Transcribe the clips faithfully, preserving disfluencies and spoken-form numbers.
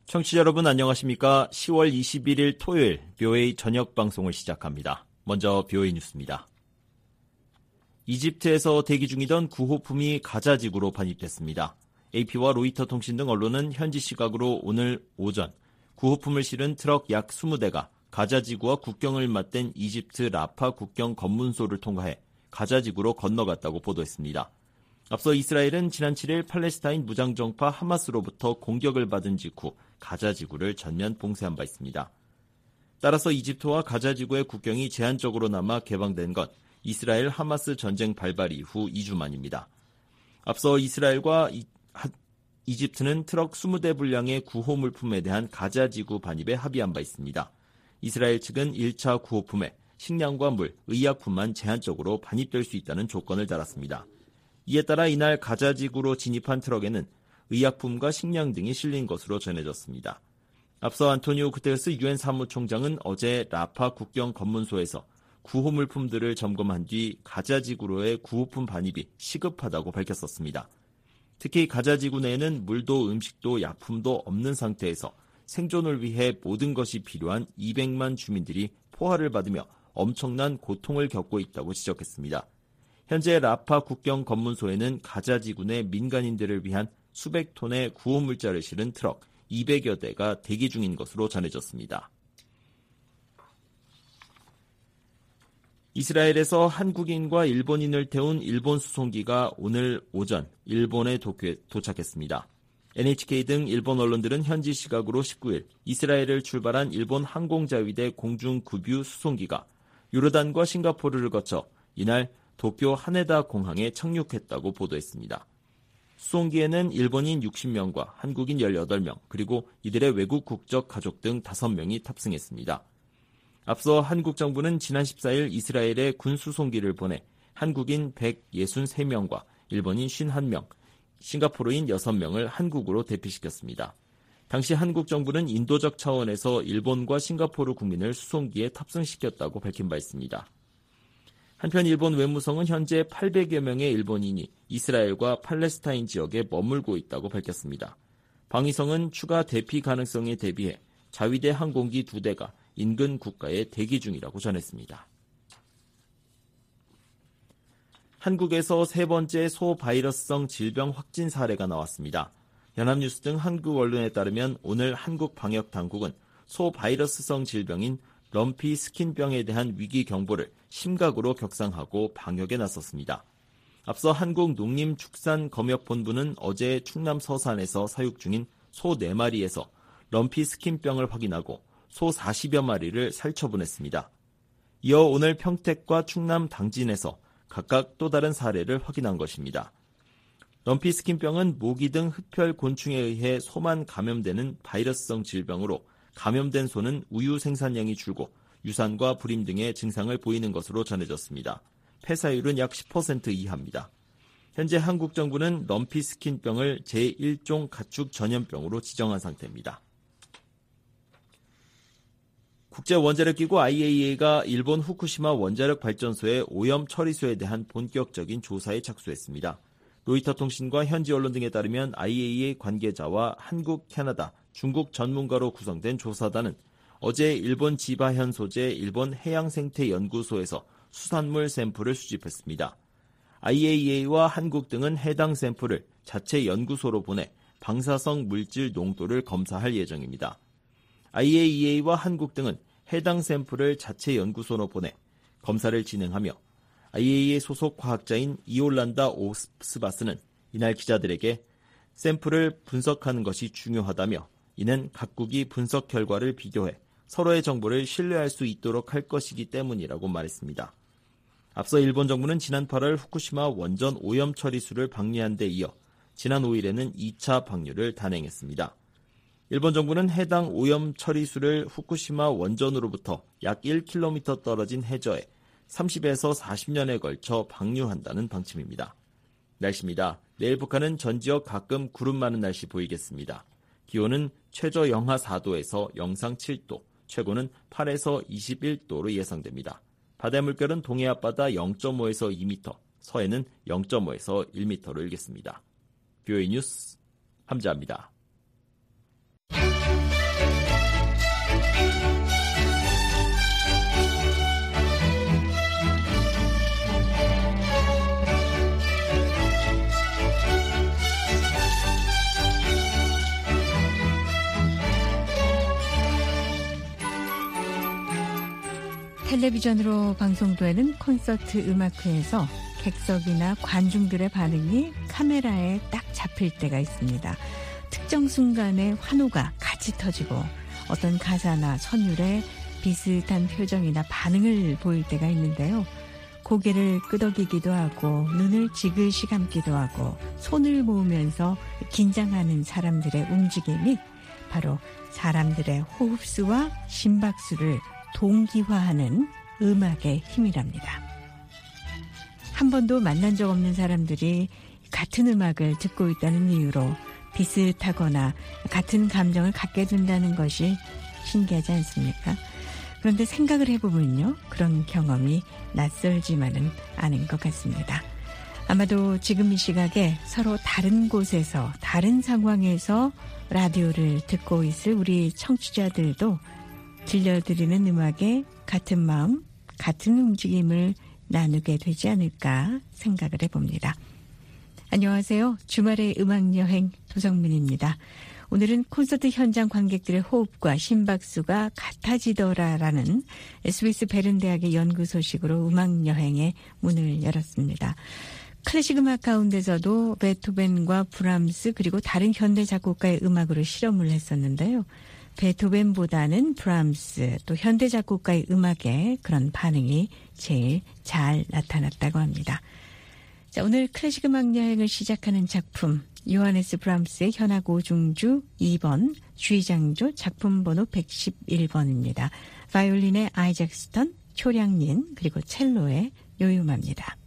청취자 여러분 안녕하십니까? 시월 이십일일 토요일 비오에이 저녁 방송을 시작합니다. 먼저 비오에이 뉴스입니다. 이집트에서 대기 중이던 구호품이 가자 지구로 반입됐습니다. 에이피와 로이터 통신 등 언론은 현지 시각으로 오늘 오전 구호품을 실은 트럭 약 이십 대가 가자 지구와 국경을 맞댄 이집트 라파 국경 검문소를 통과해 가자 지구로 건너갔다고 보도했습니다. 앞서 이스라엘은 지난 칠일 팔레스타인 무장정파 하마스로부터 공격을 받은 직후 가자 지구를 전면 봉쇄한 바 있습니다. 따라서 이집트와 가자 지구의 국경이 제한적으로 남아 개방된 건 이스라엘 하마스 전쟁 발발 이후 이 주 만입니다. 앞서 이스라엘과 이, 하, 이집트는 트럭 이십 대 분량의 구호 물품에 대한 가자 지구 반입에 합의한 바 있습니다. 이스라엘 측은 일 차 구호품에 식량과 물, 의약품만 제한적으로 반입될 수 있다는 조건을 달았습니다. 이에 따라 이날 가자 지구로 진입한 트럭에는 의약품과 식량 등이 실린 것으로 전해졌습니다. 앞서 안토니오 구테르스 유엔 사무총장은 어제 라파 국경 검문소에서 구호 물품들을 점검한 뒤 가자 지구로의 구호품 반입이 시급하다고 밝혔었습니다. 특히 가자 지구 내에는 물도 음식도 약품도 없는 상태에서 생존을 위해 모든 것이 필요한 이백만 주민들이 포화를 받으며 엄청난 고통을 겪고 있다고 지적했습니다. 현재 라파 국경 검문소에는 가자 지구 내 민간인들을 위한 수백 톤의 구호 물자를 실은 트럭 이백여 대가 대기 중인 것으로 전해졌습니다. 이스라엘에서 한국인과 일본인을 태운 일본 수송기가 오늘 오전 일본에 도착했습니다. 엔에이치케이 등 일본 언론들은 현지 시각으로 십구일 이스라엘을 출발한 일본 항공자위대 공중급유 수송기가 요르단과 싱가포르를 거쳐 이날 도쿄 하네다 공항에 착륙했다고 보도했습니다. 수송기에는 일본인 육십 명과 한국인 열여덟 명 그리고 이들의 외국 국적 가족 등 다섯 명이 탑승했습니다. 앞서 한국 정부는 지난 십사일 이스라엘에 군 수송기를 보내 한국인 백육십삼 명과 일본인 오십일 명, 싱가포르인 여섯 명을 한국으로 대피시켰습니다. 당시 한국 정부는 인도적 차원에서 일본과 싱가포르 국민을 수송기에 탑승시켰다고 밝힌 바 있습니다. 한편 일본 외무성은 현재 팔백여 명의 일본인이 이스라엘과 팔레스타인 지역에 머물고 있다고 밝혔습니다. 방위성은 추가 대피 가능성에 대비해 자위대 항공기 두 대가 인근 국가에 대기 중이라고 전했습니다. 한국에서 세 번째 소바이러스성 질병 확진 사례가 나왔습니다. 연합뉴스 등 한국 언론에 따르면 오늘 한국 방역당국은 소바이러스성 질병인 럼피 스킨병에 대한 위기 경보를 심각으로 격상하고 방역에 나섰습니다. 앞서 한국농림축산검역본부는 어제 충남 서산에서 사육 중인 소 네 마리에서 럼피 스킨병을 확인하고 소 사십여 마리를 살처분했습니다. 이어 오늘 평택과 충남 당진에서 각각 또 다른 사례를 확인한 것입니다. 럼피 스킨병은 모기 등 흡혈 곤충에 의해 소만 감염되는 바이러스성 질병으로 감염된 소는 우유 생산량이 줄고 유산과 불임 등의 증상을 보이는 것으로 전해졌습니다. 폐사율은 약 십 퍼센트 이하입니다. 현재 한국 정부는 럼피 스킨병을 제일 종 가축 전염병으로 지정한 상태입니다. 국제원자력기구 아이에이이에이가 일본 후쿠시마 원자력 발전소의 오염 처리수에 대한 본격적인 조사에 착수했습니다. 로이터 통신과 현지 언론 등에 따르면 아이에이이에이 관계자와 한국, 캐나다, 중국 전문가로 구성된 조사단은 어제 일본 지바현 소재 일본 해양생태연구소에서 수산물 샘플을 수집했습니다. 아이에이이에이와 한국 등은 해당 샘플을 자체 연구소로 보내 방사성 물질 농도를 검사할 예정입니다. 아이에이이에이와 한국 등은 해당 샘플을 자체 연구소로 보내 검사를 진행하며 아이에이이에이 소속 과학자인 이올란다 오스바스는 이날 기자들에게 샘플을 분석하는 것이 중요하다며 이는 각국이 분석 결과를 비교해 서로의 정보를 신뢰할 수 있도록 할 것이기 때문이라고 말했습니다. 앞서 일본 정부는 지난 팔월 후쿠시마 원전 오염 처리수를 방류한 데 이어 지난 오일에는 이 차 방류를 단행했습니다. 일본 정부는 해당 오염 처리수를 후쿠시마 원전으로부터 약 일 킬로미터 떨어진 해저에 삼십에서 사십 년에 걸쳐 방류한다는 방침입니다. 날씨입니다. 내일 북한은 전 지역 가끔 구름 많은 날씨 보이겠습니다. 기온은 최저 영하 사 도에서 영상 칠 도, 최고는 팔에서 이십일 도로 예상됩니다. 바다의 물결은 동해 앞바다 영 점 오에서 이 미터, 서해는 영 점 오에서 일 미터로 일겠습니다. 비오에이 뉴스 함자합니다. 텔레비전으로 방송되는 콘서트 음악회에서 객석이나 관중들의 반응이 카메라에 딱 잡힐 때가 있습니다. 특정 순간에 환호가 같이 터지고 어떤 가사나 선율에 비슷한 표정이나 반응을 보일 때가 있는데요. 고개를 끄덕이기도 하고 눈을 지그시 감기도 하고 손을 모으면서 긴장하는 사람들의 움직임이 바로 사람들의 호흡수와 심박수를 동기화하는 음악의 힘이랍니다. 한 번도 만난 적 없는 사람들이 같은 음악을 듣고 있다는 이유로 비슷하거나 같은 감정을 갖게 된다는 것이 신기하지 않습니까? 그런데 생각을 해보면요, 그런 경험이 낯설지만은 않은 것 같습니다. 아마도 지금 이 시각에 서로 다른 곳에서 다른 상황에서 라디오를 듣고 있을 우리 청취자들도 들려드리는 음악에 같은 마음, 같은 움직임을 나누게 되지 않을까 생각을 해봅니다. 안녕하세요. 주말의 음악여행 도성민입니다. 오늘은 콘서트 현장 관객들의 호흡과 심박수가 같아지더라라는 스위스 베른 대학의 연구 소식으로 음악여행의 문을 열었습니다. 클래식 음악 가운데서도 베토벤과 브람스 그리고 다른 현대 작곡가의 음악으로 실험을 했었는데요. 베토벤보다는 브람스 또 현대 작곡가의 음악에 그런 반응이 제일 잘 나타났다고 합니다. 자, 오늘 클래식 음악 여행을 시작하는 작품 요하네스 브람스의 현악 오중주 이 번 G장조 작품 번호 백십일 번입니다. 바이올린의 아이작스턴, 초량린 그리고 첼로의 요요마입니다.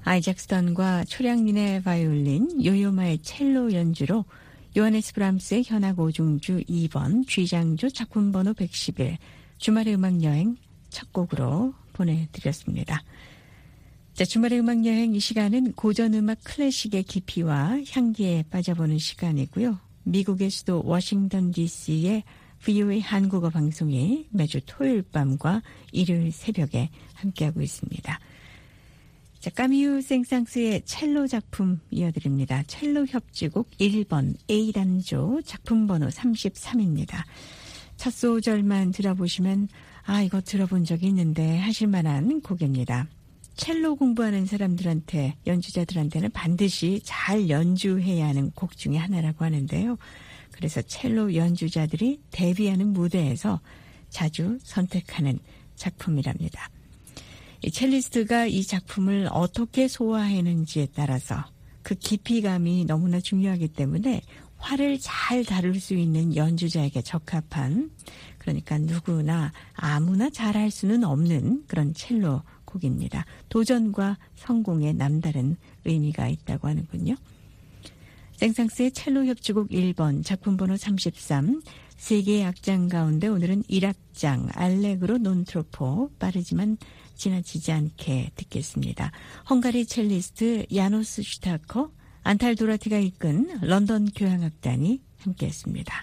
아이작 스턴과 초량린의 바이올린, 요요마의 첼로 연주로 요하네스 브람스의 현악 오중주 이 번, G장조 작품 번호 백십일, 주말의 음악여행 첫 곡으로 보내드렸습니다. 자, 주말의 음악여행 이 시간은 고전음악 클래식의 깊이와 향기에 빠져보는 시간이고요. 미국의 수도 워싱턴 디씨의 브이오에이 한국어 방송이 매주 토요일 밤과 일요일 새벽에 함께하고 있습니다. 자, 까미유 생상스의 첼로 작품 이어드립니다. 첼로 협주곡 일 번 A단조 작품 번호 삼십삼입니다. 첫 소절만 들어보시면 아, 이거 들어본 적이 있는데 하실 만한 곡입니다. 첼로 공부하는 사람들한테, 연주자들한테는 반드시 잘 연주해야 하는 곡 중에 하나라고 하는데요. 그래서 첼로 연주자들이 데뷔하는 무대에서 자주 선택하는 작품이랍니다. 이 첼리스트가 이 작품을 어떻게 소화하는지에 따라서 그 깊이감이 너무나 중요하기 때문에 활을 잘 다룰 수 있는 연주자에게 적합한, 그러니까 누구나 아무나 잘할 수는 없는 그런 첼로 곡입니다. 도전과 성공에 남다른 의미가 있다고 하는군요. 생상스의 첼로 협주곡 일 번 작품 번호 삼십삼, 세 개의 악장 가운데 오늘은 일 악장 알레그로 논 트로포, 빠르지만 지나치지 않게 듣겠습니다. 헝가리 첼리스트 야노스 슈타커, 안탈 도라티가 이끈 런던 교향악단이 함께했습니다.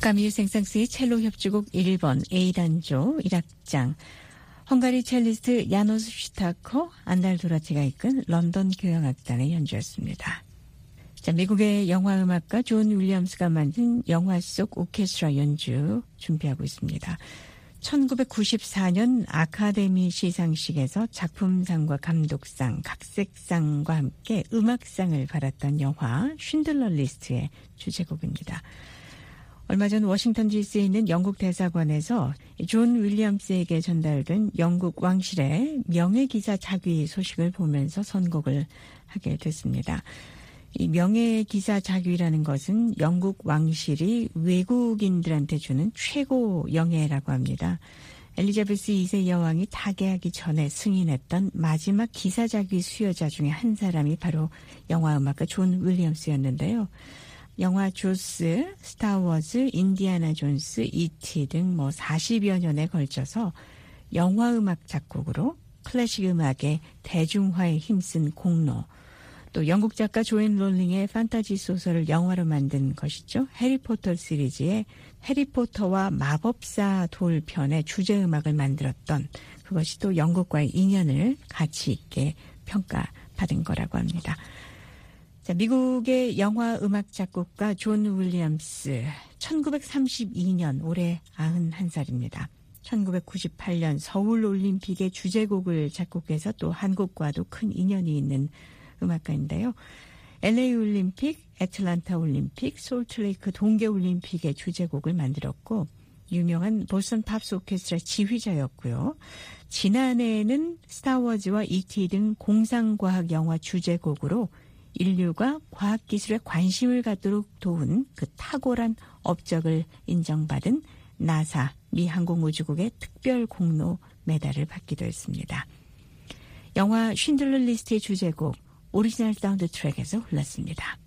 카미유 생상스의 첼로 협주곡 일 번 A단조 일 악장, 헝가리 첼리스트 야노스 슈타코, 안달 도라티가 이끈 런던 교향악단의 연주였습니다. 자, 미국의 영화음악가 존 윌리엄스가 만든 영화 속 오케스트라 연주 준비하고 있습니다. 천구백구십사 년 아카데미 시상식에서 작품상과 감독상, 각색상과 함께 음악상을 받았던 영화 쉰들러 리스트의 주제곡입니다. 얼마 전 워싱턴 디씨에 있는 영국 대사관에서 존 윌리엄스에게 전달된 영국 왕실의 명예기사 자귀 소식을 보면서 선곡을 하게 됐습니다. 이 명예기사 자귀라는 것은 영국 왕실이 외국인들한테 주는 최고 영예라고 합니다. 엘리자베스 이 세 여왕이 타계하기 전에 승인했던 마지막 기사 자귀 수여자 중에 한 사람이 바로 영화음악가 존 윌리엄스였는데요. 영화 조스, 스타워즈, 인디아나 존스, 이티 등 뭐 사십여 년에 걸쳐서 영화음악 작곡으로 클래식 음악의 대중화에 힘쓴 공로, 또 영국 작가 조앤 롤링의 판타지 소설을 영화로 만든 것이죠. 해리포터 시리즈의 해리포터와 마법사 돌편의 주제음악을 만들었던, 그것이 또 영국과의 인연을 가치 있게 평가받은 거라고 합니다. 자, 미국의 영화 음악 작곡가 존 윌리엄스, 천구백삼십이 년 올해 구십일 살입니다. 천구백구십팔 년 서울올림픽의 주제곡을 작곡해서 또 한국과도 큰 인연이 있는 음악가인데요. 엘에이 올림픽, 애틀란타 올림픽, 솔트레이크 동계올림픽의 주제곡을 만들었고 유명한 보스턴 팝스 오케스트라 지휘자였고요. 지난해에는 스타워즈와 이티 등 공상과학 영화 주제곡으로 인류가 과학기술에 관심을 갖도록 도운 그 탁월한 업적을 인정받은 나사 미 항공우주국의 특별 공로 메달을 받기도 했습니다. 영화 쉰들러 리스트의 주제곡 오리지널 사운드 트랙에서 흘렀습니다.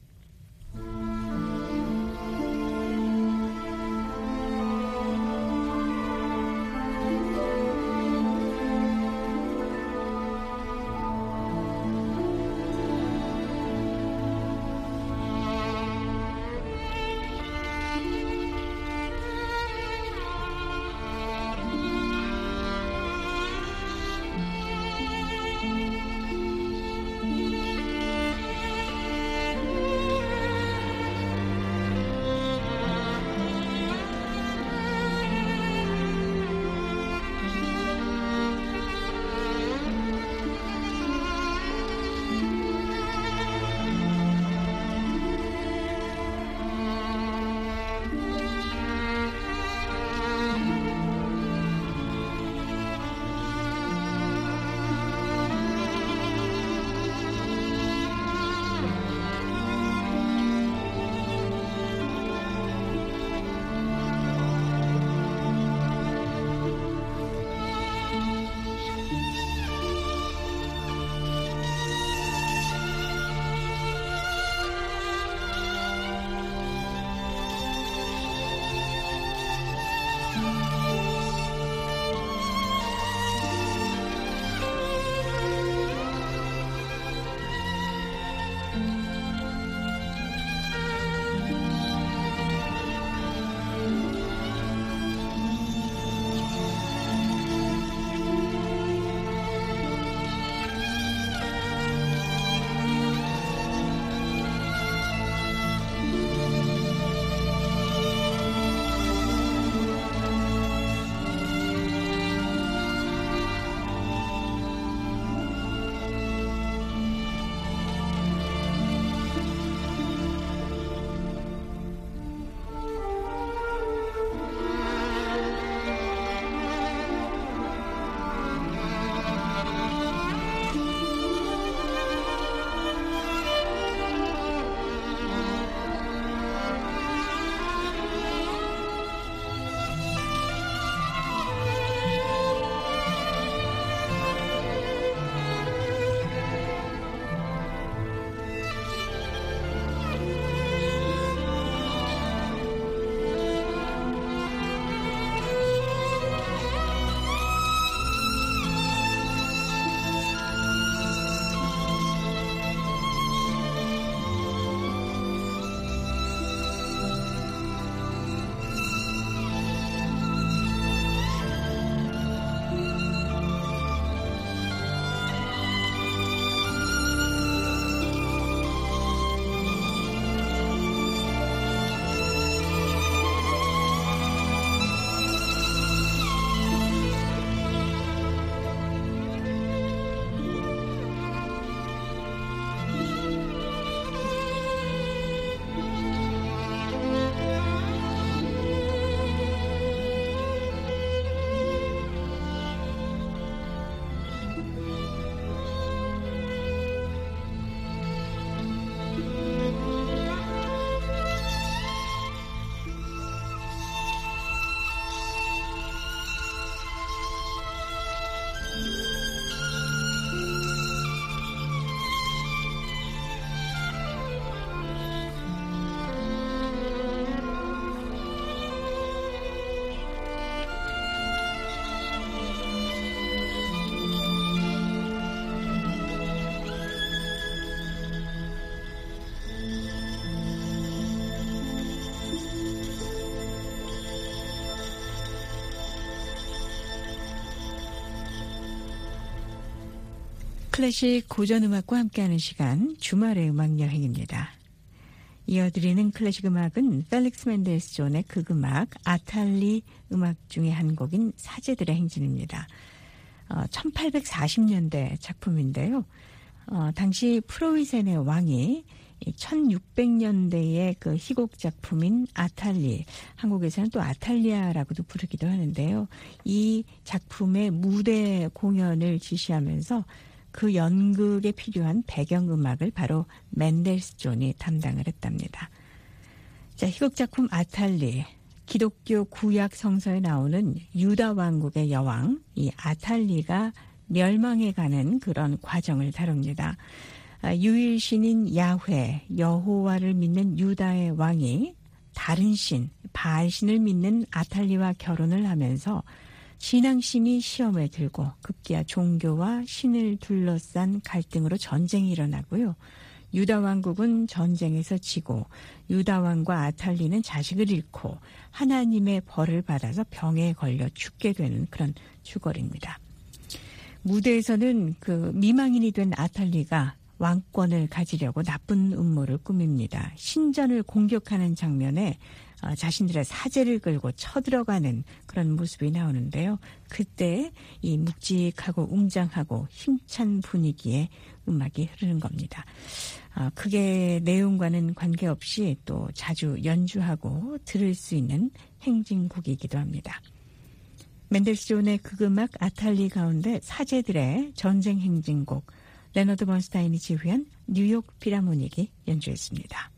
클래식 고전음악과 함께하는 시간 주말의 음악여행입니다. 이어드리는 클래식 음악은 펠릭스 멘델스존의 극음악 아탈리 음악 중에 한 곡인 사제들의 행진입니다. 어, 천팔백사십 년대 작품인데요. 어, 당시 프로이센의 왕이 천육백 년대의 그 희곡 작품인 아탈리, 한국에서는 또 아탈리아라고도 부르기도 하는데요. 이 작품의 무대 공연을 지시하면서 그 연극에 필요한 배경음악을 바로 멘델스존이 담당을 했답니다. 자, 희곡 작품 아탈리, 기독교 구약 성서에 나오는 유다 왕국의 여왕, 이 아탈리가 멸망해가는 그런 과정을 다룹니다. 유일신인 야훼, 여호와를 믿는 유다의 왕이 다른 신, 바알신을 믿는 아탈리와 결혼을 하면서 신앙심이 시험에 들고 급기야 종교와 신을 둘러싼 갈등으로 전쟁이 일어나고요. 유다 왕국은 전쟁에서 지고 유다 왕과 아탈리는 자식을 잃고 하나님의 벌을 받아서 병에 걸려 죽게 되는 그런 추걸입니다. 무대에서는 그 미망인이 된 아탈리가 왕권을 가지려고 나쁜 음모를 꾸밉니다. 신전을 공격하는 장면에 자신들의 사제를 끌고 쳐들어가는 그런 모습이 나오는데요. 그때 이 묵직하고 웅장하고 힘찬 분위기의 음악이 흐르는 겁니다. 그게 내용과는 관계없이 또 자주 연주하고 들을 수 있는 행진곡이기도 합니다. 멘델스존의 극음악 아탈리 가운데 사제들의 전쟁 행진곡, 레너드 번스타인이 지휘한 뉴욕 필하모닉이 연주했습니다.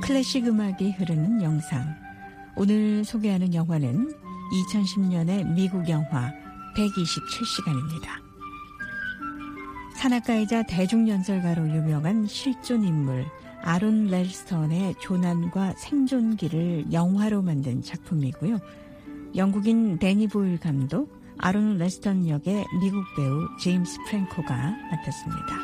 클래식 음악이 흐르는 영상. 오늘 소개하는 영화는 이천십 년의 미국 영화 백이십칠 시간입니다. 산악가이자 대중연설가로 유명한 실존 인물 아론 렐스턴의 조난과 생존기를 영화로 만든 작품이고요. 영국인 데니 보일 감독, 아론 렐스턴 역의 미국 배우 제임스 프랭코가 맡았습니다.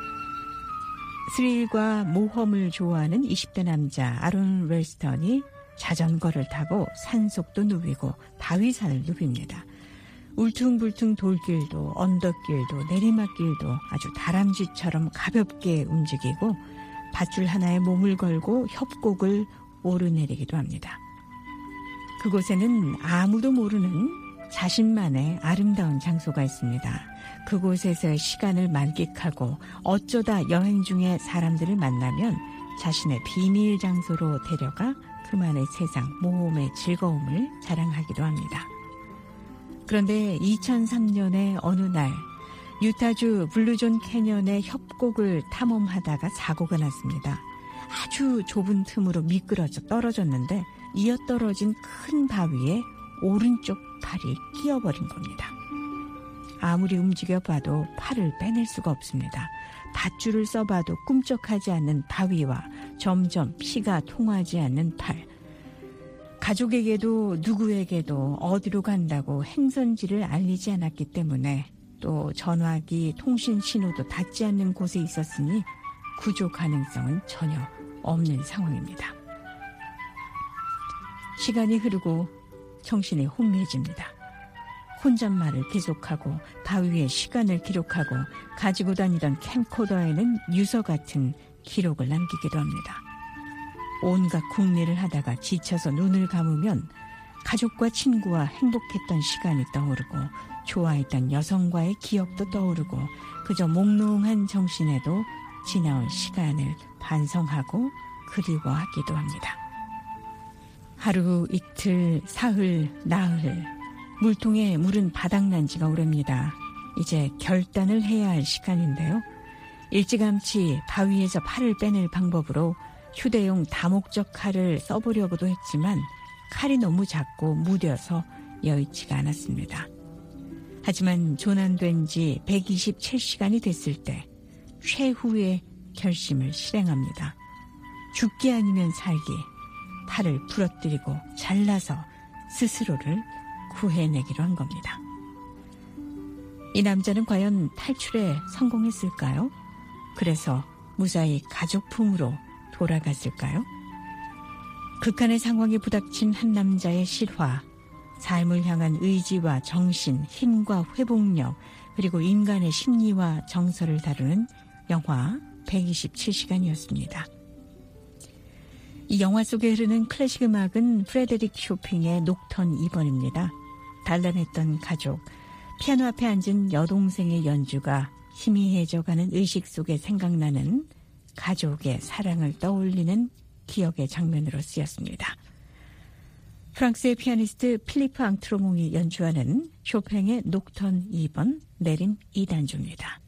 스릴과 모험을 좋아하는 이십 대 남자 아론 렐스턴이 자전거를 타고 산속도 누비고 바위산을 누빕니다. 울퉁불퉁 돌길도 언덕길도 내리막길도 아주 다람쥐처럼 가볍게 움직이고 밧줄 하나에 몸을 걸고 협곡을 오르내리기도 합니다. 그곳에는 아무도 모르는 자신만의 아름다운 장소가 있습니다. 그곳에서의 시간을 만끽하고 어쩌다 여행 중에 사람들을 만나면 자신의 비밀 장소로 데려가 그만의 세상 모험의 즐거움을 자랑하기도 합니다. 그런데 이천삼 년의 어느 날 유타주 블루존 캐년의 협곡을 탐험하다가 사고가 났습니다. 아주 좁은 틈으로 미끄러져 떨어졌는데 이어떨어진 큰 바위에 오른쪽 팔이 끼어버린 겁니다. 아무리 움직여봐도 팔을 빼낼 수가 없습니다. 밧줄을 써봐도 꿈쩍하지 않는 바위와 점점 피가 통하지 않는 팔. 가족에게도 누구에게도 어디로 간다고 행선지를 알리지 않았기 때문에 또 전화기, 통신 신호도 닿지 않는 곳에 있었으니 구조 가능성은 전혀 없는 상황입니다. 시간이 흐르고 정신이 혼미해집니다. 혼잣말을 계속하고 바위에 시간을 기록하고 가지고 다니던 캠코더에는 유서 같은 기록을 남기기도 합니다. 온갖 궁리를 하다가 지쳐서 눈을 감으면 가족과 친구와 행복했던 시간이 떠오르고 좋아했던 여성과의 기억도 떠오르고 그저 몽롱한 정신에도 지나온 시간을 반성하고 그리워하기도 합니다. 하루, 이틀, 사흘, 나흘 물통에 물은 바닥난 지가 오래입니다. 이제 결단을 해야 할 시간인데요. 일찌감치 바위에서 팔을 빼낼 방법으로 휴대용 다목적 칼을 써보려고도 했지만 칼이 너무 작고 무뎌서 여의치가 않았습니다. 하지만 조난된 지 백이십칠 시간이 됐을 때 최후의 결심을 실행합니다. 죽기 아니면 살기, 팔을 부러뜨리고 잘라서 스스로를 구해내기로 한 겁니다. 이 남자는 과연 탈출에 성공했을까요? 그래서 무사히 가족 품으로 돌아갔을까요? 극한의 상황에 부닥친 한 남자의 실화, 삶을 향한 의지와 정신, 힘과 회복력, 그리고 인간의 심리와 정서를 다루는 영화 백이십칠 시간이었습니다. 이 영화 속에 흐르는 클래식 음악은 프레데릭 쇼핑의 녹턴 이 번입니다. 단란했던 가족, 피아노 앞에 앉은 여동생의 연주가 희미해져가는 의식 속에 생각나는 가족의 사랑을 떠올리는 기억의 장면으로 쓰였습니다. 프랑스의 피아니스트 필리프 앙트로몽이 연주하는 쇼팽의 녹턴 이 번 내림 이 단조입니다.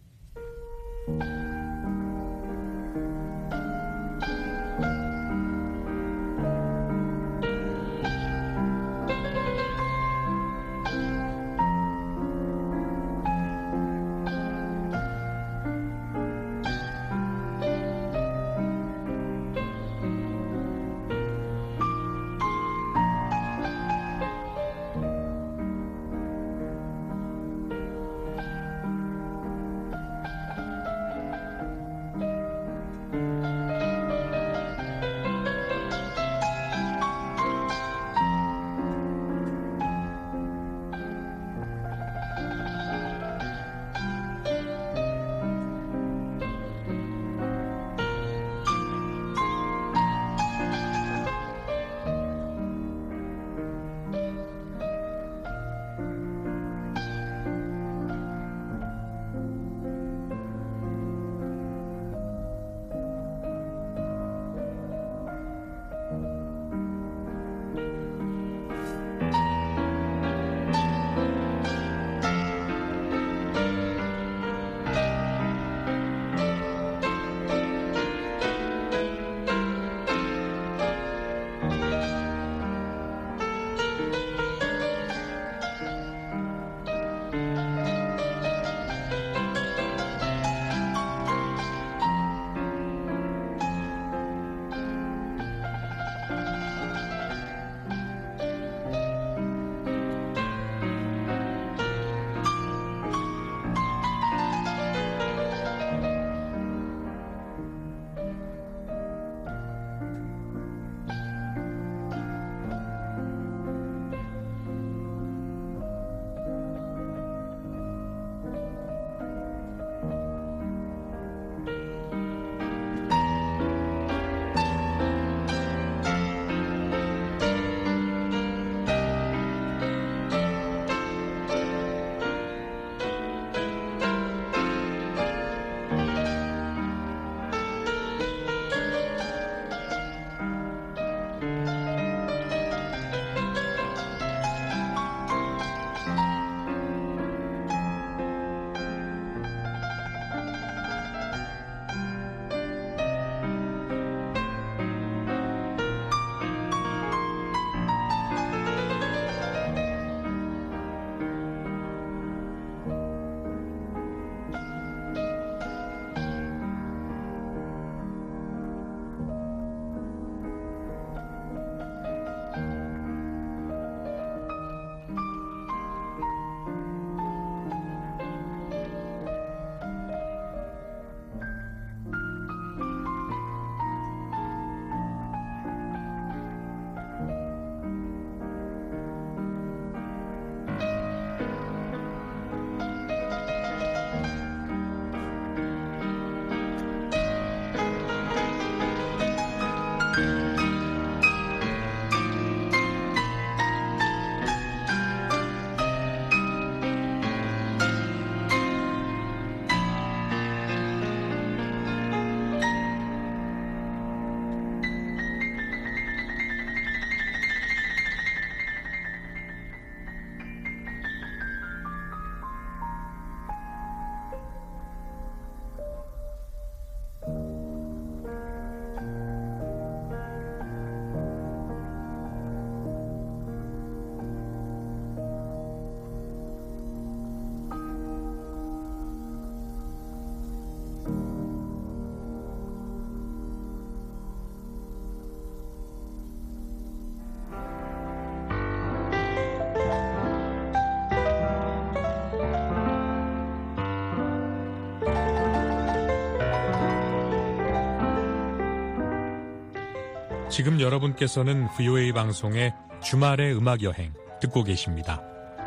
지금 여러분께서는 브이오에이 방송의 주말의 음악여행 듣고 계십니다.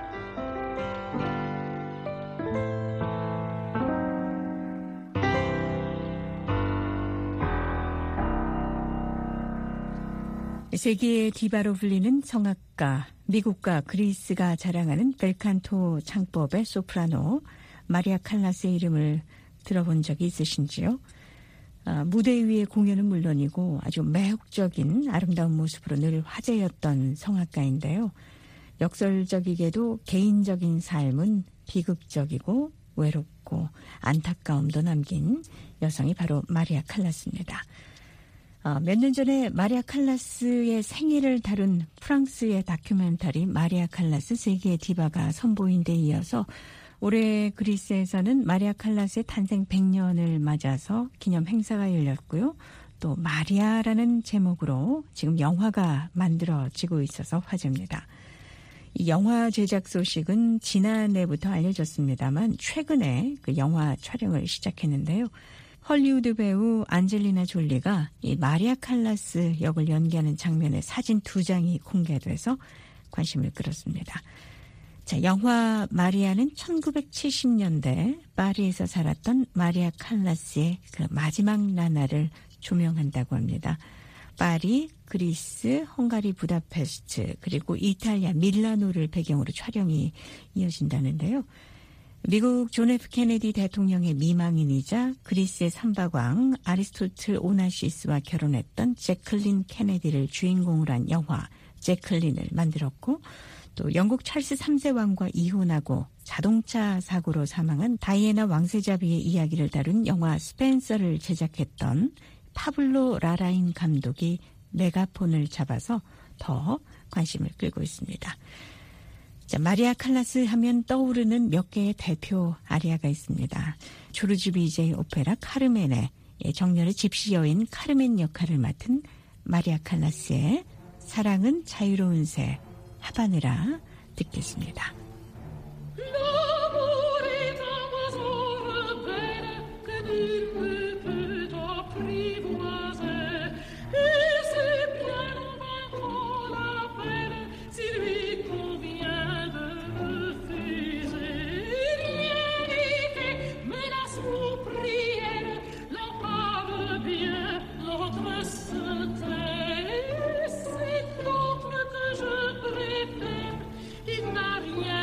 세계의 디바로 불리는 성악가, 미국과 그리스가 자랑하는 벨칸토 창법의 소프라노 마리아 칼라스의 이름을 들어본 적이 있으신지요? 아, 무대 위의 공연은 물론이고 아주 매혹적인 아름다운 모습으로 늘 화제였던 성악가인데요. 역설적이게도 개인적인 삶은 비극적이고 외롭고 안타까움도 남긴 여성이 바로 마리아 칼라스입니다. 어, 몇 년 전에 마리아 칼라스의 생애를 다룬 프랑스의 다큐멘터리 마리아 칼라스 세계의 디바가 선보인 데 이어서 올해 그리스에서는 마리아 칼라스의 탄생 백 년을 맞아서 기념 행사가 열렸고요. 또 마리아라는 제목으로 지금 영화가 만들어지고 있어서 화제입니다. 이 영화 제작 소식은 지난해부터 알려졌습니다만 최근에 그 영화 촬영을 시작했는데요. 헐리우드 배우 안젤리나 졸리가 이 마리아 칼라스 역을 연기하는 장면의 사진 두 장이 공개돼서 관심을 끌었습니다. 자, 영화 마리아는 천구백칠십 년대 파리에서 살았던 마리아 칼라스의 그 마지막 나날을 조명한다고 합니다. 파리, 그리스, 헝가리 부다페스트, 그리고 이탈리아 밀라노를 배경으로 촬영이 이어진다는데요. 미국 존 에프 케네디 대통령의 미망인이자 그리스의 삼박왕 아리스토틀 오나시스와 결혼했던 제클린 케네디를 주인공으로 한 영화 제클린을 만들었고, 또 영국 찰스 삼 세 왕과 이혼하고 자동차 사고로 사망한 다이애나 왕세자비의 이야기를 다룬 영화 스펜서를 제작했던 파블로 라라인 감독이 메가폰을 잡아서 더 관심을 끌고 있습니다. 자, 마리아 칼라스 하면 떠오르는 몇 개의 대표 아리아가 있습니다. 조르지 비제이 오페라 카르멘의 정열의 집시 여인 카르멘 역할을 맡은 마리아 칼라스의 사랑은 자유로운 새 하바네라 듣겠습니다. Maria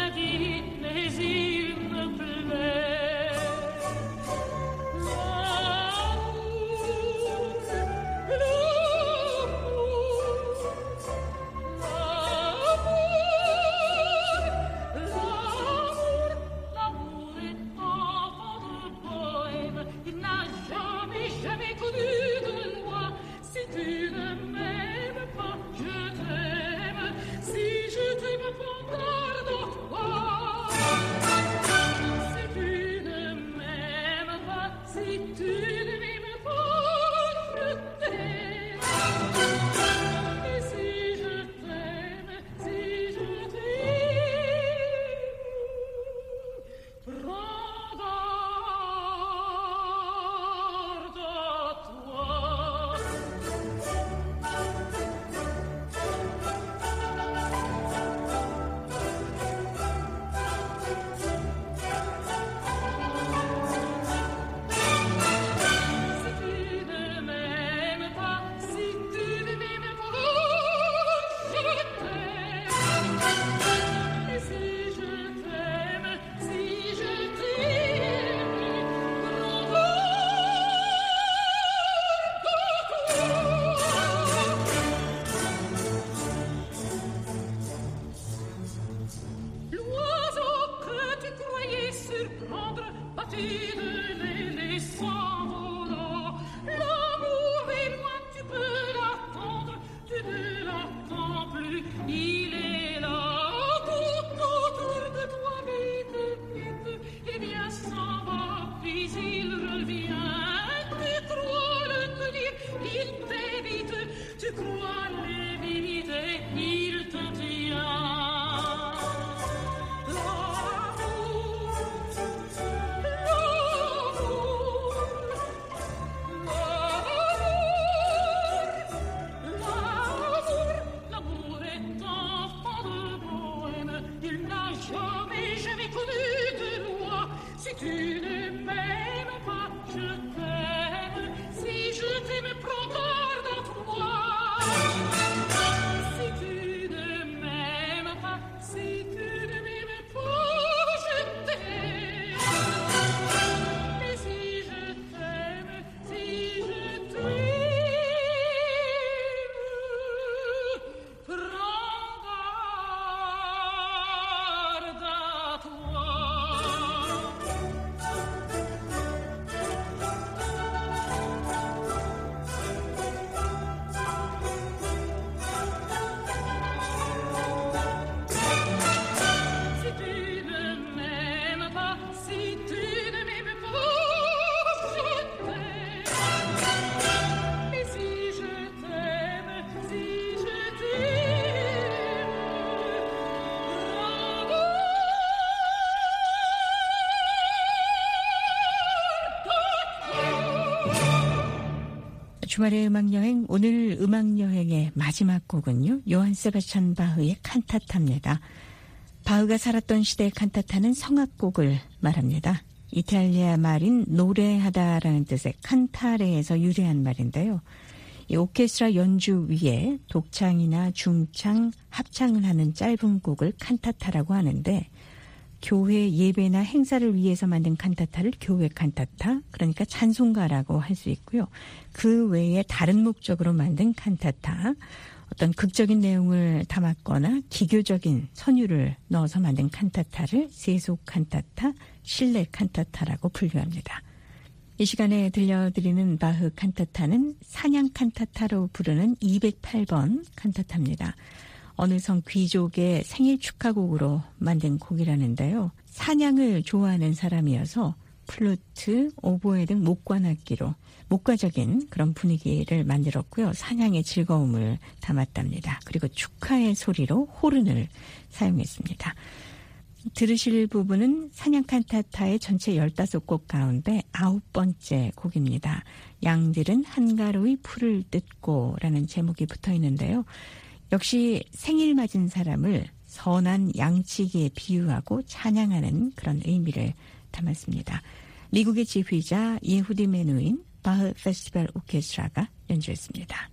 주말의 음악여행, 오늘 음악여행의 마지막 곡은요. 요한 세바스찬 바흐의 칸타타입니다. 바흐가 살았던 시대의 칸타타는 성악곡을 말합니다. 이탈리아 말인 노래하다라는 뜻의 칸타레에서 유래한 말인데요. 이 오케스트라 연주 위에 독창이나 중창, 합창을 하는 짧은 곡을 칸타타라고 하는데 교회 예배나 행사를 위해서 만든 칸타타를 교회 칸타타, 그러니까 찬송가라고 할 수 있고요. 그 외에 다른 목적으로 만든 칸타타, 어떤 극적인 내용을 담았거나 기교적인 선율을 넣어서 만든 칸타타를 세속 칸타타, 실내 칸타타라고 분류합니다. 이 시간에 들려드리는 바흐 칸타타는 사냥 칸타타로 부르는 이백팔 번 칸타타입니다. 어느 성 귀족의 생일 축하곡으로 만든 곡이라는데요. 사냥을 좋아하는 사람이어서 플루트, 오보에 등 목관악기로 목가적인 그런 분위기를 만들었고요. 사냥의 즐거움을 담았답니다. 그리고 축하의 소리로 호른을 사용했습니다. 들으실 부분은 사냥 칸타타의 전체 열다섯 곡 가운데 아홉 번째 곡입니다. 양들은 한가로이 풀을 뜯고라는 제목이 붙어 있는데요. 역시 생일 맞은 사람을 선한 양치기에 비유하고 찬양하는 그런 의미를 담았습니다. 미국의 지휘자 예후디 메누인 바흐 페스티벌 오케스트라가 연주했습니다.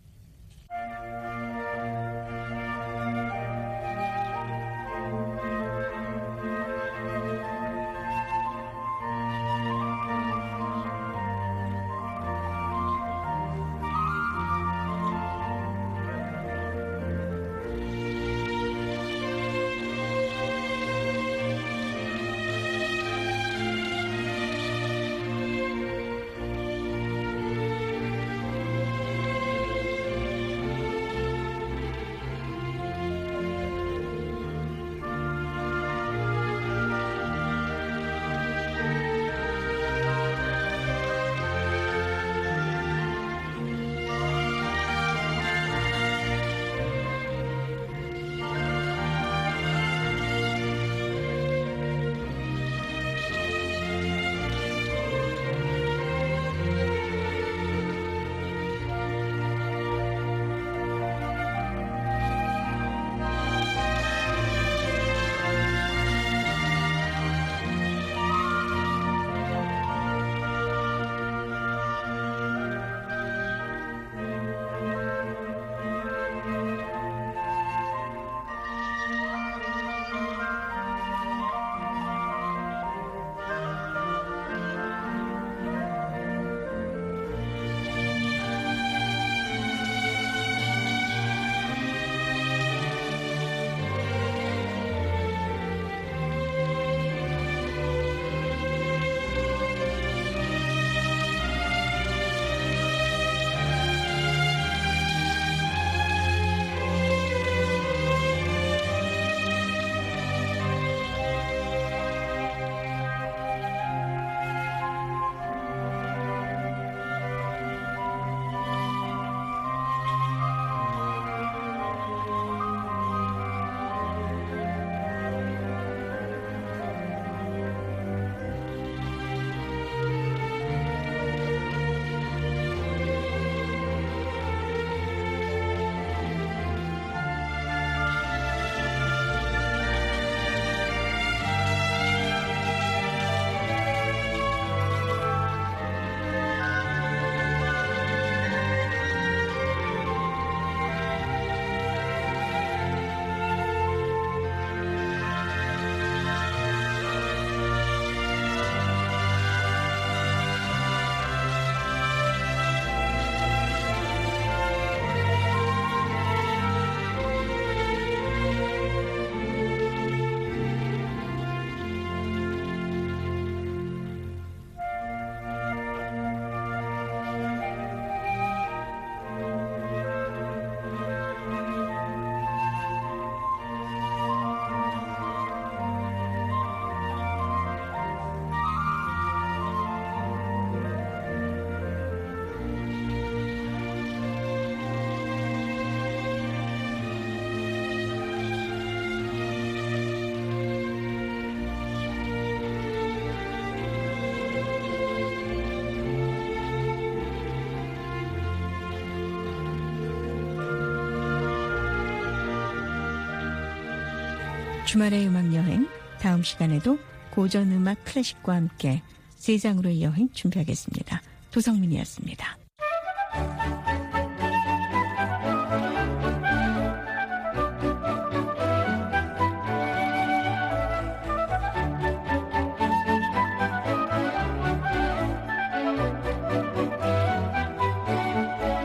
주말의 음악 여행, 다음 시간에도 고전 음악 클래식과 함께 세상으로의 여행 준비하겠습니다. 도성민이었습니다.